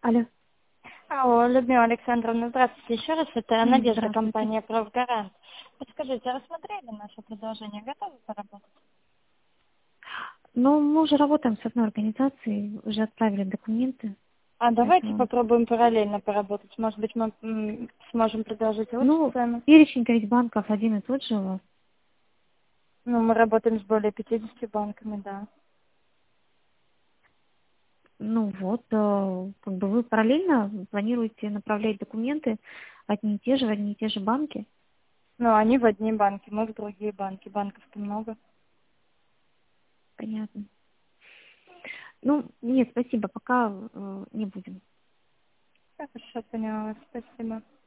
Алло. Алло, Людмила Александровна, здравствуйте. Еще раз, это Надежда, Здравствуйте. компания «Правгарант». Подскажите, рассмотрели наше предложение? Готовы поработать? Ну, мы уже работаем с одной организацией, уже отправили документы, А давайте поэтому... попробуем параллельно поработать. Может быть, мы сможем предложить лучше Ну, цену. перечень-то ведь банков один и тот же у вас. Ну, мы работаем с более 50 банками, да. Ну вот, как бы вы параллельно планируете направлять документы одни и те же, в одни и те же банки? Но они в одни банки, мы в другие банки. Банков-то много. Понятно. Ну, нет, спасибо, пока не будем. Хорошо, поняла вас. Спасибо.